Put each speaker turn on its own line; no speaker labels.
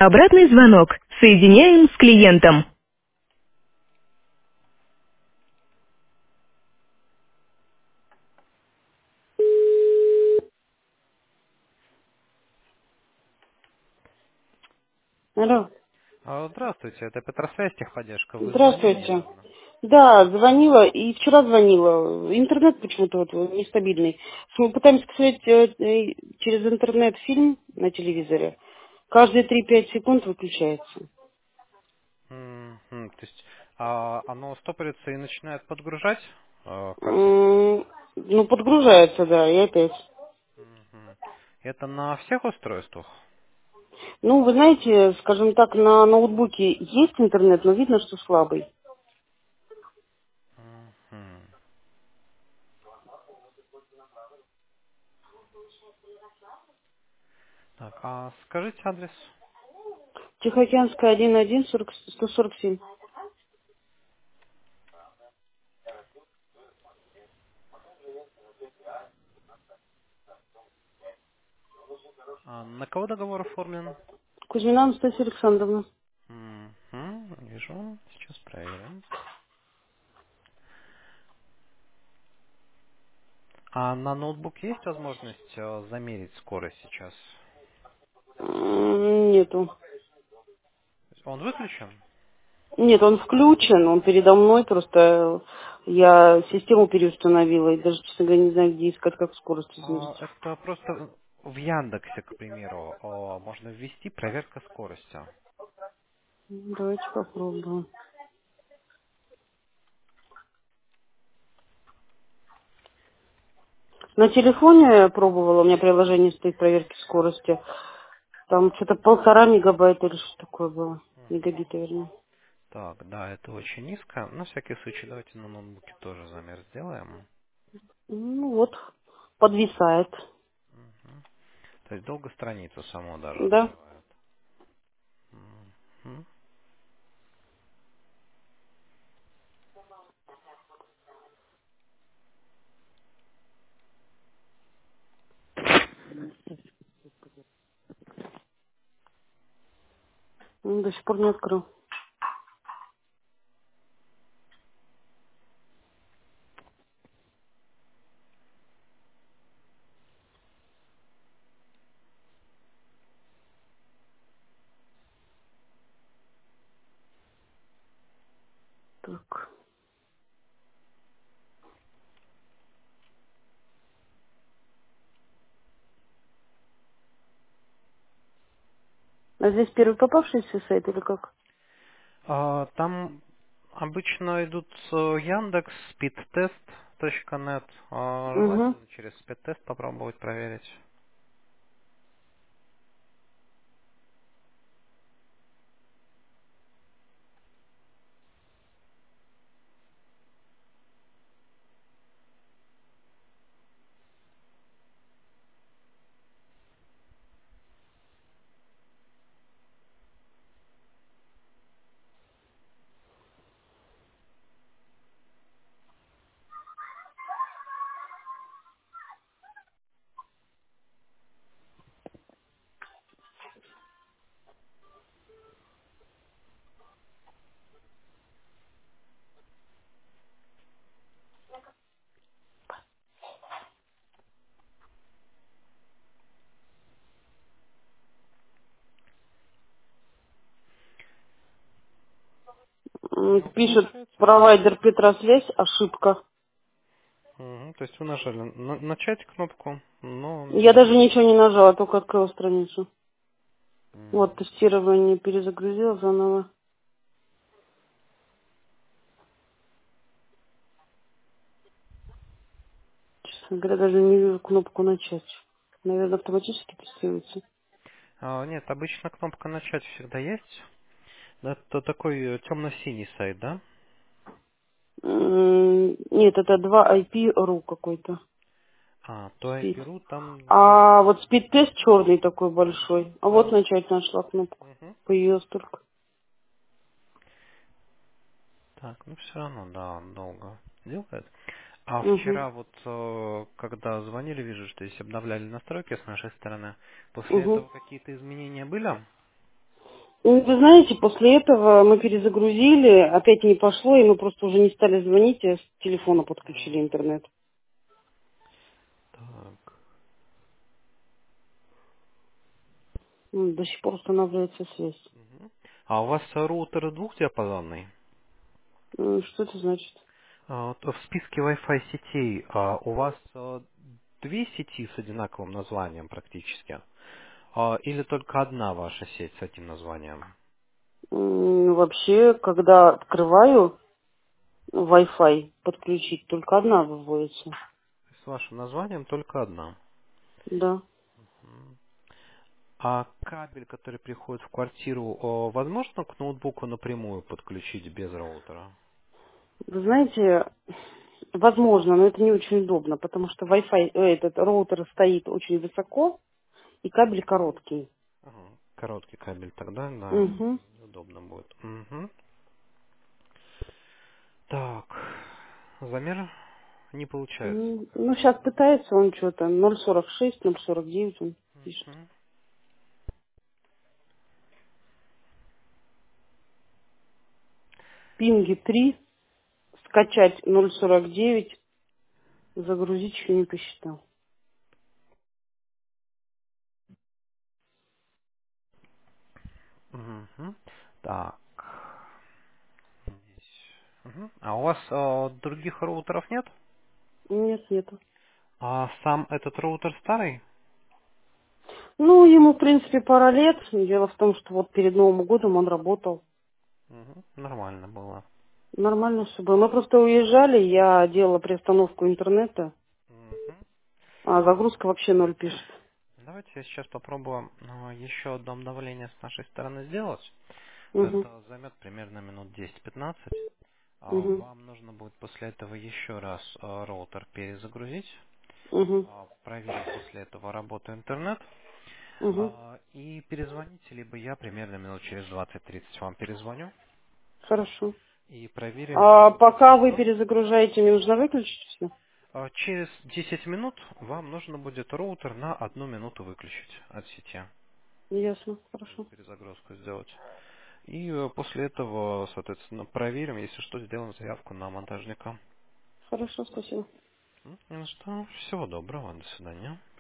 Обратный звонок. Соединяем с клиентом. Алло,
Здравствуйте, это Петросвязь, техподдержка. Вы звонили
здравствуйте.
недавно?
Да, звонила и вчера звонила. Интернет почему-то вот нестабильный. Мы пытаемся посмотреть через интернет фильм на телевизоре. Каждые 3-5 секунд выключается.
То есть оно стопорится и начинает подгружать картинку?
Ну, подгружается, да, и опять.
Мгм. Это на всех устройствах?
Ну, вы знаете, скажем так, на ноутбуке есть интернет, но видно, что слабый.
Мгм. Так, а скажите адрес.
Тихоокеанская 1-1-147.
На кого договор оформлен?
Кузьмина Анастасия Александровна.
Вижу, сейчас проверим. А на ноутбук есть возможность замерить скорость сейчас?
Нету.
Он выключен?
Нет, он включен, он передо мной, просто я систему переустановила, и даже, честно говоря, не знаю, где искать, как скорость измерить.
Это просто в Яндексе, к примеру, можно ввести проверка скорости.
Давайте попробуем. На телефоне я пробовала, у меня приложение стоит проверки скорости. Там что-то 1,5 мегабайта или что такое было. Мегабита, вернее.
Так, да, это очень низко. На всякий случай давайте на ноутбуке тоже замер сделаем.
Ну вот, подвисает.
Мгм. То есть долго страницу саму даже
Да?
открывает. Мгм.
До сих пор не открыл. Так. А здесь первый попавшийся сайт или как?
Там обычно идут Яндекс, speedtest.net.
Угу.
Желательно через speedtest попробовать проверить.
Пишет
Получается.
провайдер Петросвязь, ошибка.
То есть вы нажали начать кнопку, но
Я даже
не...
ничего не нажала, только открыла страницу. Вот,
М.
тестирование перезагрузила заново. Честно говоря, даже не вижу кнопку начать. Наверное, автоматически тестируется.
Нет, обычно кнопка начать всегда есть. Это такой темно-синий сайт, да?
Нет, это 2IP.ru какой-то.
То
Speed.
IP.ru там...
А вот спид-тест черный такой большой. А вот
Да.
начать нашла кнопку.
Мгм.
Появилась только.
Так, ну все равно, да, он долго делает. А
Угу.
вчера вот, когда звонили, вижу, что здесь обновляли настройки с нашей стороны. После
Угу.
этого какие-то изменения были?
Ну, вы знаете, после этого мы перезагрузили, опять не пошло, и мы просто уже не стали звонить, а с телефона подключили
М,
интернет.
Так.
До сих пор устанавливается связь.
Мгм. А у вас роутер двухдиапазонный?
Что это значит?
Вот в списке Wi-Fi сетей у вас две сети с одинаковым названием практически? Или только одна ваша сеть с этим названием?
Вообще, когда открываю Wi-Fi подключить, только одна выводится.
С вашим названием только одна.
Да.
М. А кабель, который приходит в квартиру, возможно к ноутбуку напрямую подключить без роутера?
Вы знаете, возможно, но это не очень удобно, потому что Wi-Fi, этот роутер стоит очень высоко, и кабель короткий.
Ага, короткий кабель тогда, да,
Угу.
удобно будет. Мгм. Так, замер не получается.
Ну, сейчас пытается он что-то, 0,46, 0,49 он пишет.
Мгм.
Пинги 3, скачать 0,49, загрузить еще не посчитал.
Мгм. Так, здесь. Мгм. А у вас других роутеров нет?
Нет, нету.
А сам этот роутер старый?
Ну, ему, в принципе, пара лет. Дело в том, что вот перед Новым годом он работал.
Мгм. Нормально было.
Нормально все было. Мы просто уезжали, я делала приостановку интернета,
Мгм.
а загрузка вообще ноль пишет.
Давайте я сейчас попробую еще одно обновление с нашей стороны сделать.
Угу,
Это займет примерно минут 10-15.
угу,
Вам нужно будет после этого еще раз роутер перезагрузить,
угу,
проверить после этого работу интернет
угу.
и перезвоните, либо я примерно минут через 20-30 вам перезвоню
Хорошо.
и проверим.
А пока вы перезагружаете, мне нужно выключить все?
Через 10 минут вам нужно будет роутер на 1 минуту выключить от сети,
Ясно, хорошо.
перезагрузку сделать. И после этого, соответственно, проверим, если что, сделаем заявку на монтажника.
Хорошо, спасибо.
Ну что, всего доброго, до свидания.